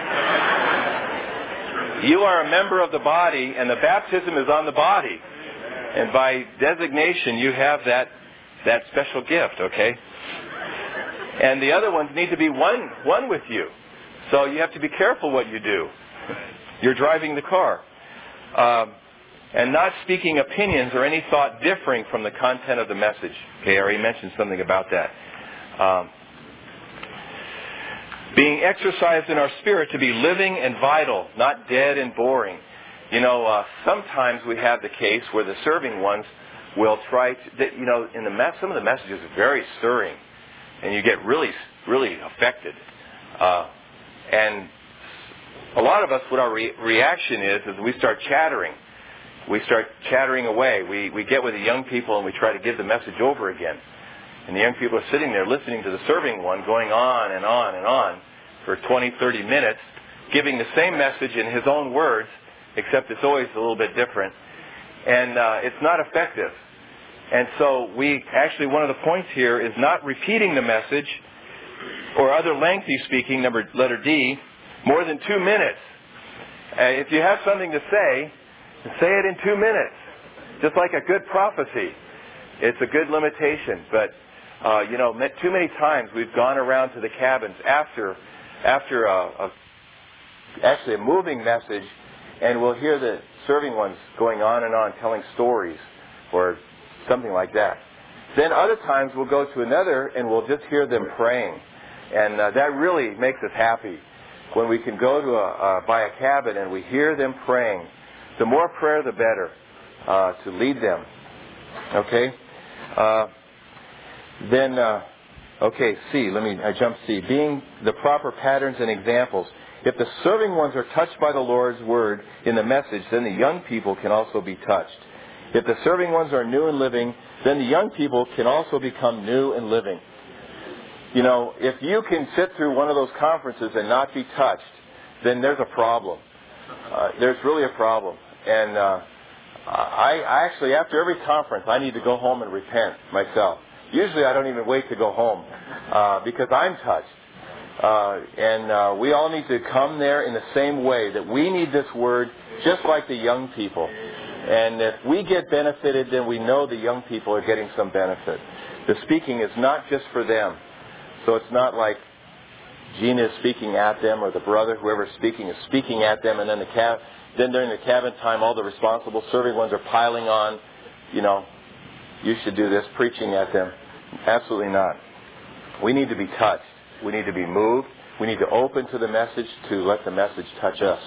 You are a member of the body, and the baptism is on the body. And by designation, you have that special gift, okay? And the other ones need to be one with you. So you have to be careful what you do. You're driving the car. And not speaking opinions or any thought differing from the content of the message. Okay, I already mentioned something about that. Being exercised in our spirit to be living and vital, not dead and boring. Sometimes we have the case where the serving ones will try to, some of the messages are very stirring. And you get really, really affected. And a lot of us, what our reaction is we start chattering. We start chattering away. We get with the young people and we try to give the message over again. And the young people are sitting there listening to the serving one going on and on and on for 20, 30 minutes, giving the same message in his own words, except it's always a little bit different. And it's not effective. And so one of the points here is not repeating the message or other lengthy speaking, letter D, more than 2 minutes. If you have something to say it in 2 minutes. Just like a good prophecy. It's a good limitation. But, too many times we've gone around to the cabins after a moving message, and we'll hear the serving ones going on and on telling stories or something like that. Then other times we'll go to another and we'll just hear them praying. And that really makes us happy when we can go to by a cabin and we hear them praying. The more prayer, the better to lead them. Okay? C. I jump C. Being the proper patterns and examples. If the serving ones are touched by the Lord's word in the message, then the young people can also be touched. If the serving ones are new and living, then the young people can also become new and living. If you can sit through one of those conferences and not be touched, then there's a problem. There's really a problem. And I actually, after every conference, I need to go home and repent myself. Usually I don't even wait to go home because I'm touched. And we all need to come there in the same way, that we need this word just like the young people. And if we get benefited, then we know the young people are getting some benefit. The speaking is not just for them. So it's not like Gina is speaking at them, or the brother, whoever's speaking, is speaking at them, and then then during the cabin time, all the responsible serving ones are piling on, you should do this, preaching at them. Absolutely not. We need to be touched. We need to be moved. We need to open to the message to let the message touch us.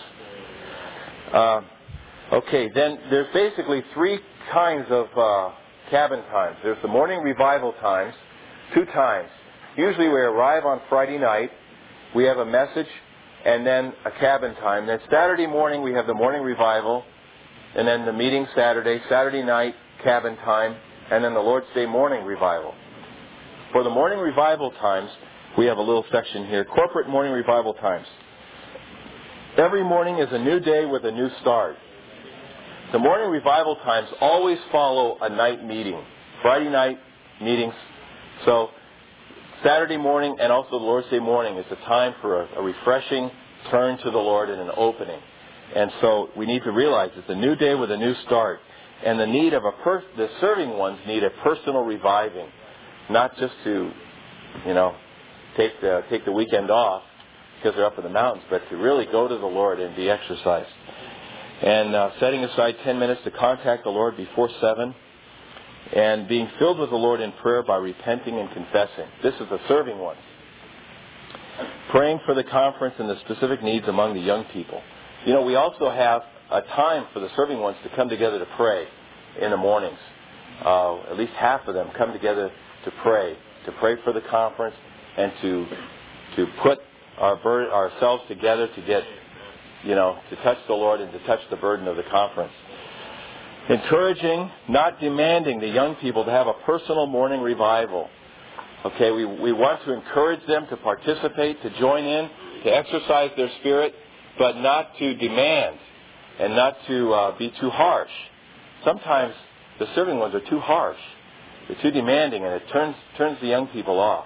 Okay, then there's basically three kinds of cabin times. There's the morning revival times, 2 times. Usually we arrive on Friday night, we have a message, and then a cabin time. Then Saturday morning we have the morning revival, and then the meeting Saturday night, cabin time, and then the Lord's Day morning revival. For the morning revival times, we have a little section here, corporate morning revival times. Every morning is a new day with a new start. The morning revival times always follow a night meeting, Friday night meetings. So Saturday morning and also the Lord's Day morning is a time for a refreshing turn to the Lord and an opening. And so we need to realize it's a new day with a new start. And the need of the serving ones need a personal reviving, not just to, take the weekend off because they're up in the mountains, but to really go to the Lord and be exercised. And setting aside 10 minutes to contact the Lord before 7, and being filled with the Lord in prayer by repenting and confessing. This is the serving ones. Praying for the conference and the specific needs among the young people. We also have a time for the serving ones to come together to pray in the mornings. At least half of them come together to pray for the conference and to put ourselves together to get, to touch the Lord and to touch the burden of the conference. Encouraging, not demanding the young people to have a personal morning revival. Okay, we want to encourage them to participate, to join in, to exercise their spirit, but not to demand and not to be too harsh. Sometimes the serving ones are too harsh. They're too demanding, and it turns the young people off.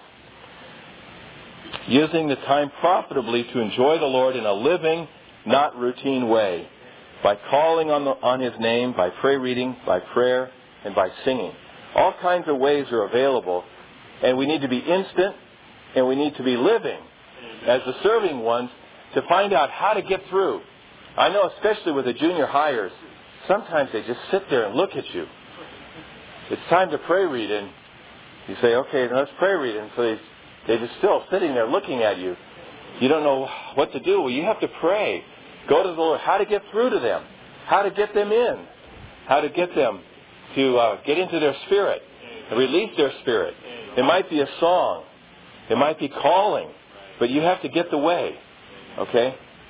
Using the time profitably to enjoy the Lord in a living, not routine way, by calling on His name, by prayer reading, by prayer, and by singing. All kinds of ways are available, and we need to be instant, and we need to be living as the serving ones to find out how to get through. I know especially with the junior hires, sometimes they just sit there and look at you. It's time to pray read, and you say, okay, let's pray read, and so they're just still sitting there looking at you. You don't know what to do. Well, you have to pray. Go to the Lord. How to get through to them. How to get them in. How to get them to get into their spirit and release their spirit. It might be a song. It might be calling. But you have to get the way. Okay?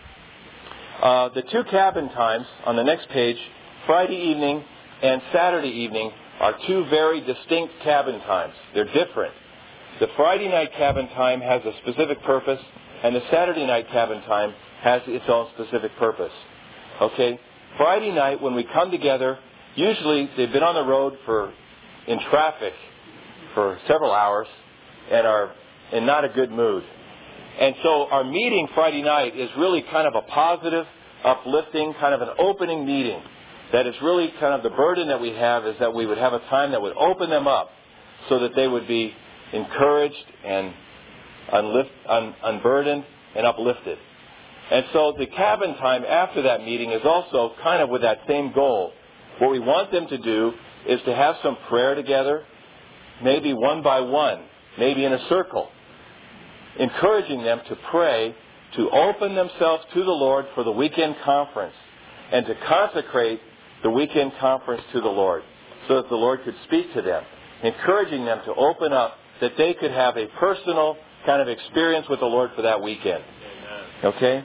The 2 cabin times on the next page, Friday evening and Saturday evening, are 2 very distinct cabin times. They're different. The Friday night cabin time has a specific purpose, and the Saturday night cabin time has its own specific purpose. Okay? Friday night, when we come together, usually they've been on the road in traffic for several hours and are in not a good mood. And so our meeting Friday night is really kind of a positive, uplifting, kind of an opening meeting. That is really kind of the burden that we have, is that we would have a time that would open them up so that they would be encouraged and unburdened and uplifted. And so the cabin time after that meeting is also kind of with that same goal. What we want them to do is to have some prayer together, maybe one by one, maybe in a circle, encouraging them to pray, to open themselves to the Lord for the weekend conference, and to consecrate the weekend conference to the Lord so that the Lord could speak to them, encouraging them to open up that they could have a personal kind of experience with the Lord for that weekend. Okay?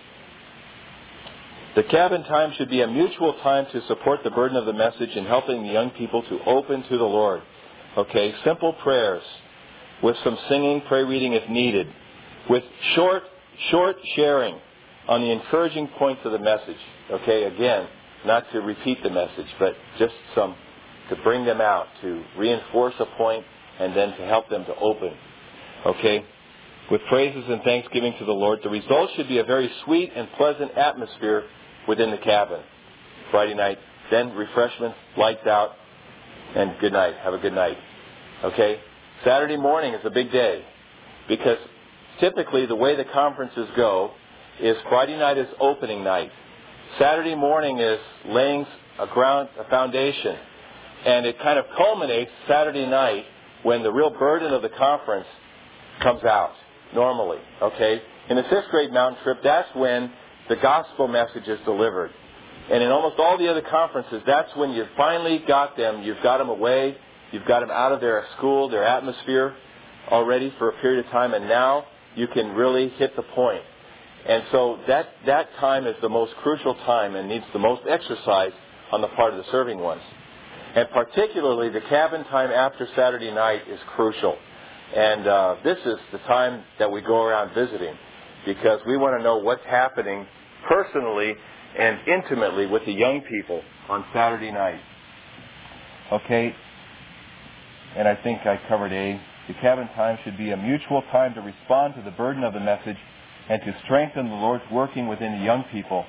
The cabin time should be a mutual time to support the burden of the message and helping the young people to open to the Lord. Okay? Simple prayers with some singing, prayer reading if needed, with short sharing on the encouraging points of the message. Okay? Again, not to repeat the message, but just some to bring them out, to reinforce a point, and then to help them to open. Okay? with praises and thanksgiving to the Lord. The result should be a very sweet and pleasant atmosphere within the cabin. Friday night, then refreshments, lights out, and good night. Have a good night. Okay? Saturday morning is a big day because typically the way the conferences go is Friday night is opening night. Saturday morning is laying a foundation, and it kind of culminates Saturday night when the real burden of the conference comes out, normally, okay? In the 6th grade mountain trip, that's when the gospel message is delivered. And in almost all the other conferences, that's when you've finally got them. You've got them away. You've got them out of their school, their atmosphere already for a period of time, and now you can really hit the point. And so that time is the most crucial time and needs the most exercise on the part of the serving ones. And particularly the cabin time after Saturday night is crucial. And this is the time that we go around visiting because we want to know what's happening personally and intimately with the young people on Saturday night. Okay, and I think I covered A. The cabin time should be a mutual time to respond to the burden of the message and to strengthen the Lord's working within the young people.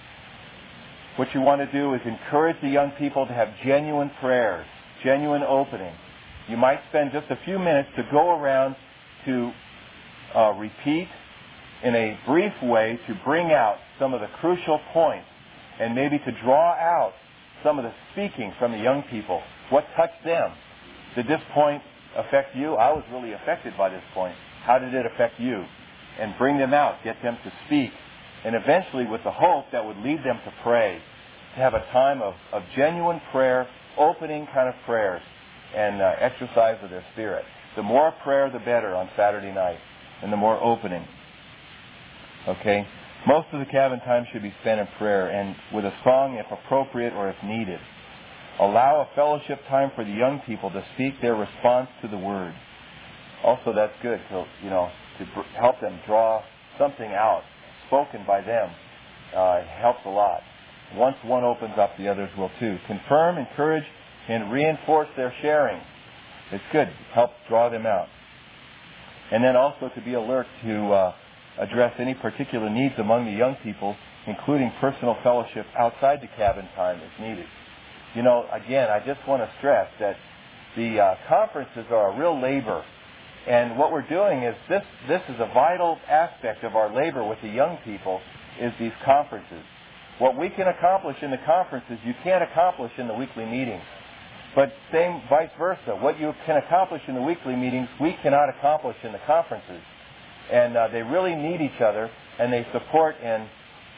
What you want to do is encourage the young people to have genuine prayers, genuine opening. You might spend just a few minutes to go around to repeat in a brief way to bring out some of the crucial points and maybe to draw out some of the speaking from the young people. What touched them? Did this point affect you? I was really affected by this point. How did it affect you? And bring them out, get them to speak, and eventually with the hope that would lead them to pray, to have a time of genuine prayer, opening kind of prayers, and exercise of their spirit. The more prayer, the better on Saturday night, and the more opening. Okay? Most of the cabin time should be spent in prayer, and with a song if appropriate or if needed. Allow a fellowship time for the young people to speak their response to the Word. Also, that's good to help them draw something out, spoken by them. It helps a lot. Once one opens up, the others will too. Confirm, encourage, and reinforce their sharing. It's good. Help draw them out. And then also to be alert to address any particular needs among the young people, including personal fellowship outside the cabin time if needed. Again, I just want to stress that the conferences are a real labor. And what we're doing is this is a vital aspect of our labor with the young people is these conferences. What we can accomplish in the conferences, you can't accomplish in the weekly meetings. But same vice versa. What you can accomplish in the weekly meetings, we cannot accomplish in the conferences. And they really need each other, and they support and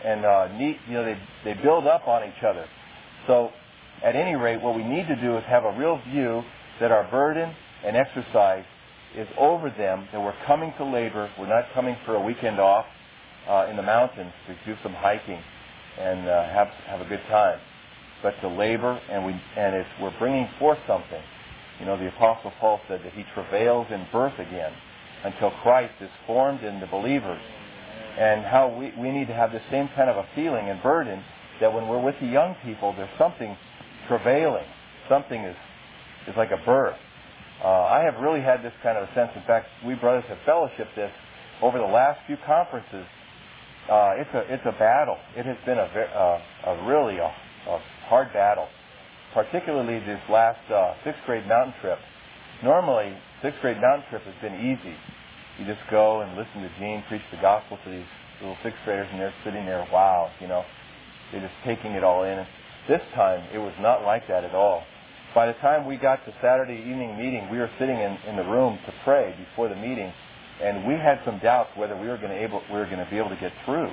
they build up on each other. So at any rate, what we need to do is have a real view that our burden and exercise is over them, that we're coming to labor. We're not coming for a weekend off in the mountains to do some hiking and have a good time, but to labor, and we're bringing forth something. The Apostle Paul said that he travails in birth again until Christ is formed in the believers, and how we need to have the same kind of a feeling and burden that when we're with the young people, there's something travailing. Something is like a birth. I have really had this kind of a sense. In fact, we brothers have fellowshiped this over the last few conferences. It's a battle. It has been a really hard battle, particularly this last 6th grade mountain trip. Normally, 6th grade mountain trip has been easy. You just go and listen to Gene preach the gospel to these little 6th graders, and they're sitting there, wow, they're just taking it all in. This time, it was not like that at all. By the time we got to Saturday evening meeting, we were sitting in the room to pray before the meeting, and we had some doubts whether we were going to be able to get through.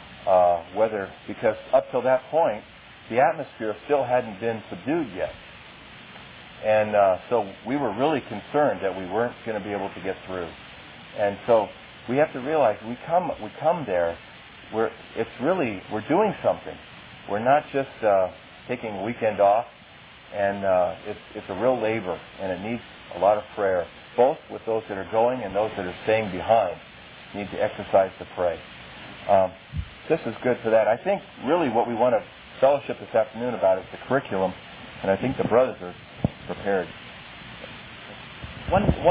Because up till that point, the atmosphere still hadn't been subdued yet, and so we were really concerned that we weren't going to be able to get through. And so we have to realize we come there. We're doing something. We're not just taking a weekend off. And it's a real labor, and it needs a lot of prayer, both with those that are going and those that are staying behind. Need to exercise to pray. This is good for that. I think really what we want to fellowship this afternoon about is the curriculum, and I think the brothers are prepared. One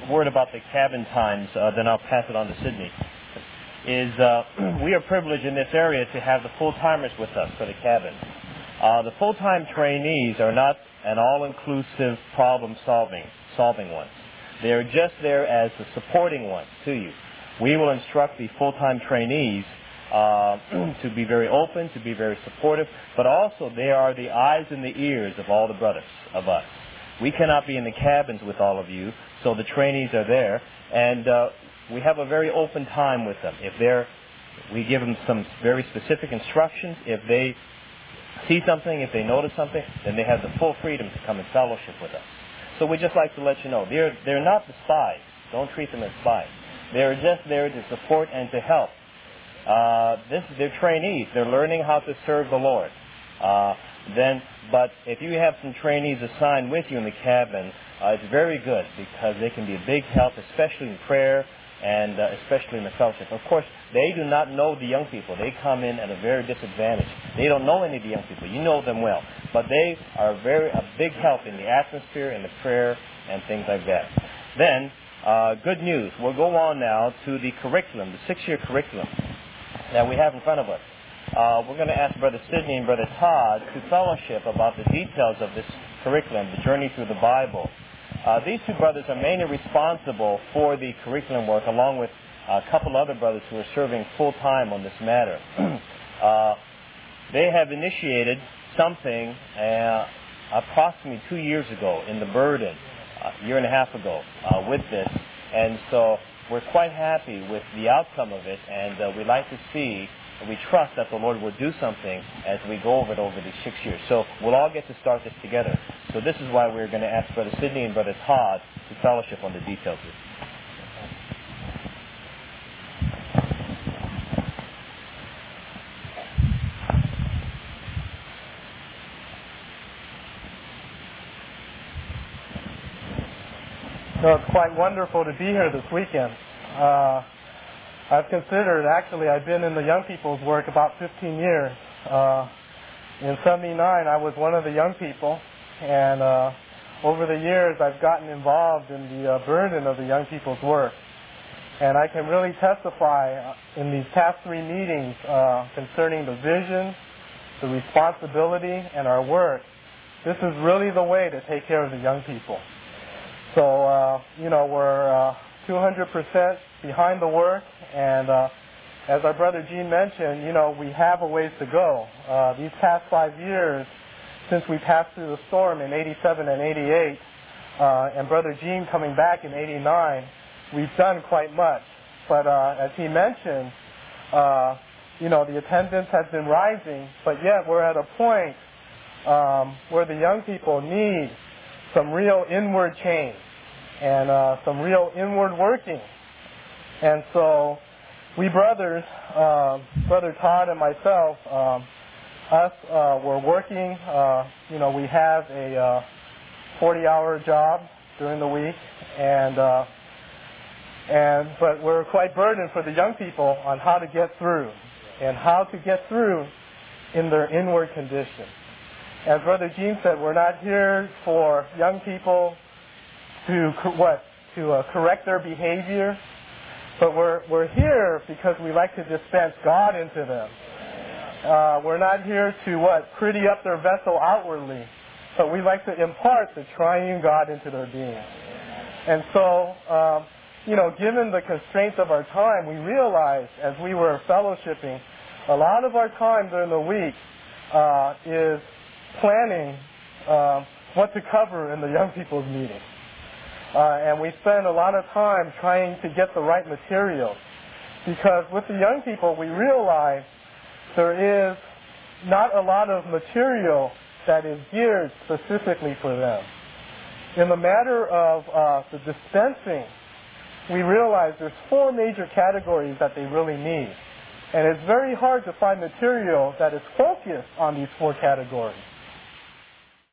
word about the cabin times, then I'll pass it on to Sydney, is we are privileged in this area to have the full-timers with us for the cabin. The full-time trainees are not an all-inclusive problem-solving ones. They are just there as the supporting ones to you. We will instruct the full-time trainees to be very open, to be very supportive, but also they are the eyes and the ears of all the brothers, of us. We cannot be in the cabins with all of you, so the trainees are there, and we have a very open time with them. We give them some very specific instructions. If they see something, if they notice something, then they have the full freedom to come and fellowship with us. So we just like to let you know, they're not the spies. Don't treat them as spies. They're just there to support and to help. They're trainees. They're learning how to serve the Lord. But if you have some trainees assigned with you in the cabin, it's very good because they can be a big help, especially in prayer and especially in the fellowship. Of course, they do not know the young people. They come in at a very disadvantage. They don't know any of the young people. You know them well. But they are a big help in the atmosphere, in the prayer, and things like that. Then, good news. We'll go on now to the curriculum, the 6-year curriculum that we have in front of us. We're going to ask Brother Sidney and Brother Todd to fellowship about the details of this curriculum, the journey through the Bible. These two brothers are mainly responsible for the curriculum work, along with a couple other brothers who are serving full-time on this matter. They have initiated something approximately 2 years ago in the Burden, a year and a half ago, with this. And so we're quite happy with the outcome of it, and we'd like to see, we trust that the Lord will do something as we go over it over these 6 years. So we'll all get to start this together. So this is why we're going to ask Brother Sidney and Brother Todd to fellowship on the details of it. So it's quite wonderful to be here this weekend. I've been in the young people's work about 15 years. In 79, I was one of the young people, and over the years, I've gotten involved in the burden of the young people's work. And I can really testify in these past 3 meetings concerning the vision, the responsibility, and our work. This is really the way to take care of the young people. So, we're 200% behind the work, and as our brother Gene mentioned, we have a ways to go. These past 5 years, since we passed through the storm in 87 and 88, and brother Gene coming back in 89, we've done quite much. But as he mentioned, the attendance has been rising, but yet we're at a point where the young people need some real inward change and some real inward working. And so we brothers, Brother Todd and myself, we're working. We have a 40-hour job during the week, but we're quite burdened for the young people on how to get through in their inward condition. As Brother Gene said, we're not here for young people to correct their behavior, but we're here because we like to dispense God into them. We're not here to pretty up their vessel outwardly, but we like to impart the triune God into their being. And so, given the constraints of our time, we realized as we were fellowshipping, a lot of our time during the week is planning what to cover in the young people's meeting. And we spend a lot of time trying to get the right material, because with the young people we realize there is not a lot of material that is geared specifically for them. In the matter of the dispensing, we realize there's 4 major categories that they really need. And it's very hard to find material that is focused on these 4 categories.